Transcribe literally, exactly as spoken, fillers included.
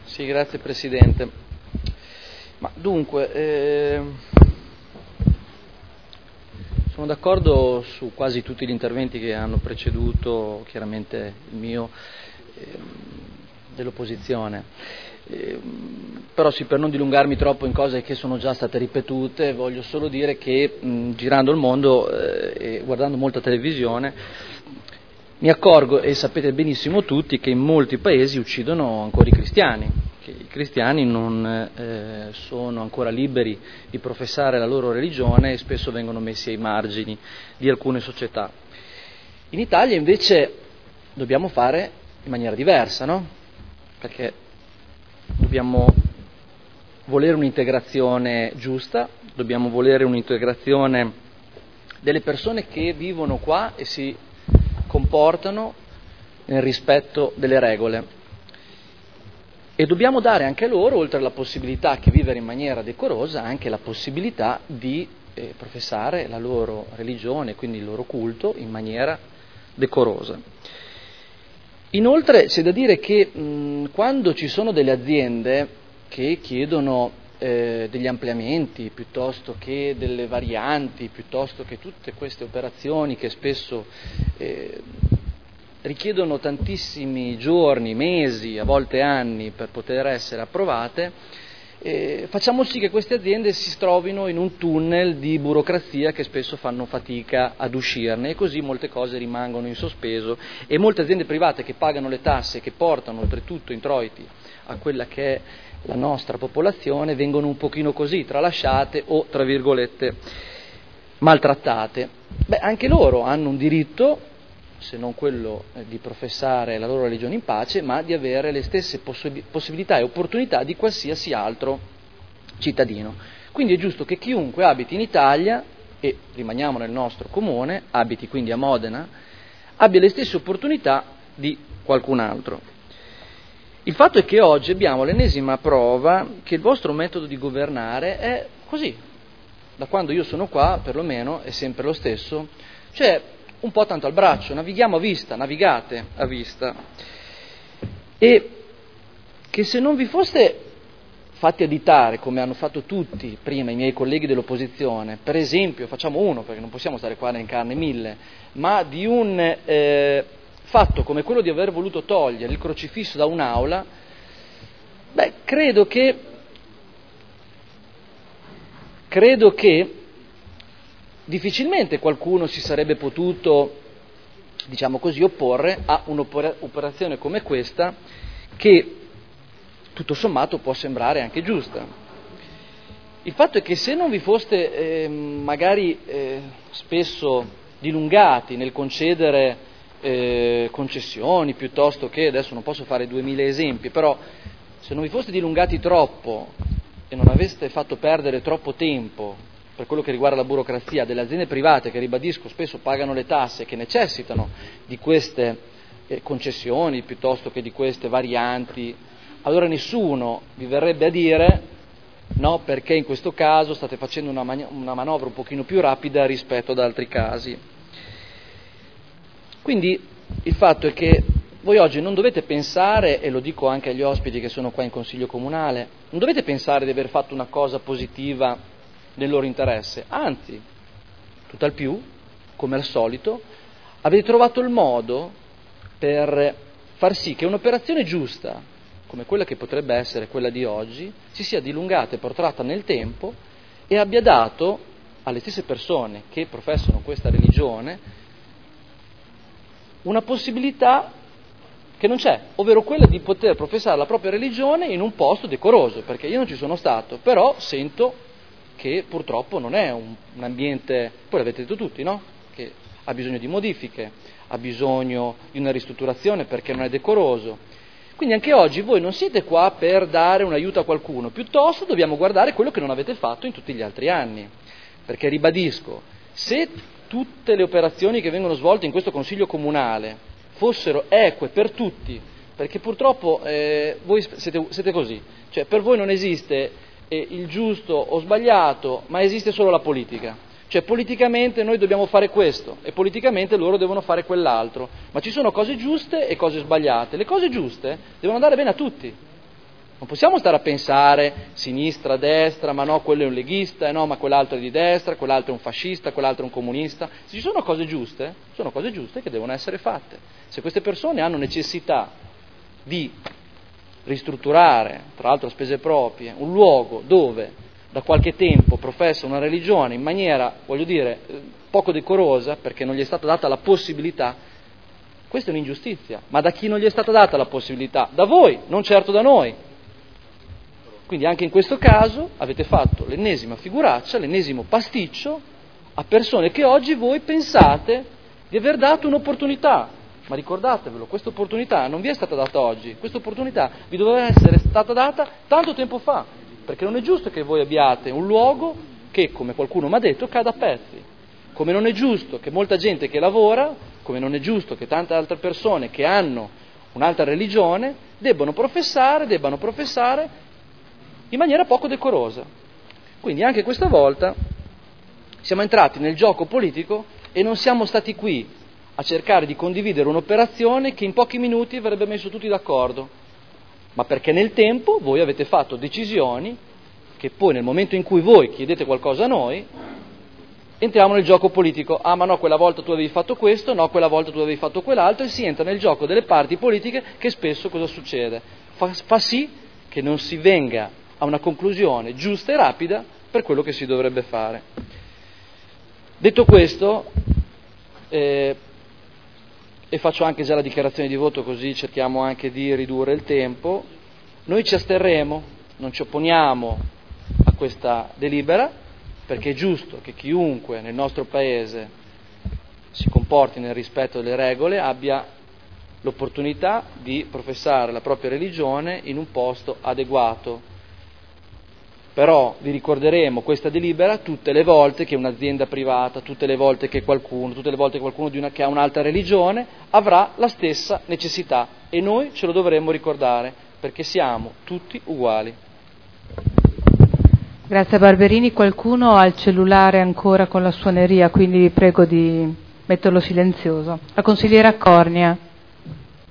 Sì, grazie Presidente. Ma dunque, eh, sono d'accordo su quasi tutti gli interventi che hanno preceduto, chiaramente il mio, eh, dell'opposizione. Eh, però sì, per non dilungarmi troppo in cose che sono già state ripetute, voglio solo dire che mh, girando il mondo eh, e guardando molta televisione mi accorgo, e sapete benissimo tutti, che in molti paesi uccidono ancora i cristiani, che i cristiani non eh, sono ancora liberi di professare la loro religione e spesso vengono messi ai margini di alcune società. In Italia invece dobbiamo fare in maniera diversa, no? Perché dobbiamo volere un'integrazione giusta, dobbiamo volere un'integrazione delle persone che vivono qua e si comportano nel rispetto delle regole, e dobbiamo dare anche loro, oltre alla possibilità che vivere in maniera decorosa, anche la possibilità di eh, professare la loro religione, quindi il loro culto, in maniera decorosa. Inoltre c'è da dire che mh, quando ci sono delle aziende che chiedono eh, degli ampliamenti, piuttosto che delle varianti, piuttosto che tutte queste operazioni che spesso eh, richiedono tantissimi giorni, mesi, a volte anni per poter essere approvate, eh, facciamo sì che queste aziende si trovino in un tunnel di burocrazia che spesso fanno fatica ad uscirne, e così molte cose rimangono in sospeso, e molte aziende private che pagano le tasse, che portano oltretutto introiti a quella che è la nostra popolazione, vengono un pochino così tralasciate o, tra virgolette, maltrattate. Beh, anche loro hanno un diritto, se non quello di professare la loro religione in pace, ma di avere le stesse possi- possibilità e opportunità di qualsiasi altro cittadino. Quindi è giusto che chiunque abiti in Italia, e rimaniamo nel nostro comune, abiti quindi a Modena, abbia le stesse opportunità di qualcun altro. Il fatto è che oggi abbiamo l'ennesima prova che il vostro metodo di governare è così. Da quando io sono qua, perlomeno, è sempre lo stesso, cioè un po' tanto al braccio, navighiamo a vista, navigate a vista. E che se non vi foste fatti additare, come hanno fatto tutti prima i miei colleghi dell'opposizione, per esempio, facciamo uno, perché non possiamo stare qua a elencarne mille, ma di un eh, fatto come quello di aver voluto togliere il crocifisso da un'aula, beh, credo che, credo che difficilmente qualcuno si sarebbe potuto, diciamo così, opporre a un'operazione come questa, che tutto sommato può sembrare anche giusta. Il fatto è che se non vi foste eh, magari eh, spesso dilungati nel concedere eh, concessioni, piuttosto che, adesso non posso fare duemila esempi, però se non vi foste dilungati troppo e non aveste fatto perdere troppo tempo per quello che riguarda la burocrazia delle aziende private, che ribadisco spesso pagano le tasse, che necessitano di queste eh, concessioni piuttosto che di queste varianti, allora nessuno vi verrebbe a dire no, perché in questo caso state facendo una, man- una manovra un pochino più rapida rispetto ad altri casi. Quindi il fatto è che voi oggi non dovete pensare, e lo dico anche agli ospiti che sono qua in Consiglio Comunale, non dovete pensare di aver fatto una cosa positiva nel loro interesse, anzi, tutt'al più, come al solito, avete trovato il modo per far sì che un'operazione giusta, come quella che potrebbe essere quella di oggi, si sia dilungata e protratta nel tempo e abbia dato alle stesse persone che professano questa religione una possibilità che non c'è, ovvero quella di poter professare la propria religione in un posto decoroso, perché io non ci sono stato, però sento che purtroppo non è un, un ambiente, poi l'avete detto tutti, no? Che ha bisogno di modifiche, ha bisogno di una ristrutturazione perché non è decoroso. Quindi anche oggi voi non siete qua per dare un aiuto a qualcuno, piuttosto dobbiamo guardare quello che non avete fatto in tutti gli altri anni, perché ribadisco, se tutte le operazioni che vengono svolte in questo Consiglio Comunale fossero eque per tutti, perché purtroppo eh, voi siete, siete così, cioè per voi non esiste eh, il giusto o sbagliato, ma esiste solo la politica. Cioè politicamente noi dobbiamo fare questo e politicamente loro devono fare quell'altro, ma ci sono cose giuste e cose sbagliate. Le cose giuste devono andare bene a tutti. Non possiamo stare a pensare sinistra, destra, ma no, quello è un leghista, eh no, ma quell'altro è di destra, quell'altro è un fascista, quell'alro è un comunista. Se ci sono cose giuste, sono cose giuste che devono essere fatte. Se queste persone hanno necessità di ristrutturare, tra l'altro a spese proprie, un luogo dove da qualche tempo professa una religione in maniera, voglio dire, poco decorosa, perché non gli è stata data la possibilità, questa è un'ingiustizia. Ma da chi non gli è stata data la possibilità? Da voi, non certo da noi. Quindi anche in questo caso avete fatto l'ennesima figuraccia, l'ennesimo pasticcio a persone che oggi voi pensate di aver dato un'opportunità. Ma ricordatevelo, questa opportunità non vi è stata data oggi, questa opportunità vi doveva essere stata data tanto tempo fa, perché non è giusto che voi abbiate un luogo che, come qualcuno mi ha detto, cada a pezzi. Come non è giusto che molta gente che lavora, come non è giusto che tante altre persone che hanno un'altra religione debbano professare, debbano professare in maniera poco decorosa. Quindi anche questa volta siamo entrati nel gioco politico e non siamo stati qui a cercare di condividere un'operazione che in pochi minuti avrebbe messo tutti d'accordo, ma perché nel tempo voi avete fatto decisioni che poi nel momento in cui voi chiedete qualcosa a noi entriamo nel gioco politico. Ah, ma no, quella volta tu avevi fatto questo, no, quella volta tu avevi fatto quell'altro, e si entra nel gioco delle parti politiche, che spesso cosa succede? Fa, fa sì che non si venga a una conclusione giusta e rapida per quello che si dovrebbe fare. Detto questo, eh, e faccio anche già la dichiarazione di voto, così cerchiamo anche di ridurre il tempo, noi ci asterremo, non ci opponiamo a questa delibera, perché è giusto che chiunque nel nostro Paese si comporti nel rispetto delle regole abbia l'opportunità di professare la propria religione in un posto adeguato. Però vi ricorderemo questa delibera tutte le volte che un'azienda privata, tutte le volte che qualcuno, tutte le volte che qualcuno di una, che ha un'altra religione avrà la stessa necessità, e noi ce lo dovremmo ricordare, perché siamo tutti uguali. Grazie Barberini. Qualcuno ha il cellulare ancora con la suoneria, quindi vi prego di metterlo silenzioso. La consigliera Cornia.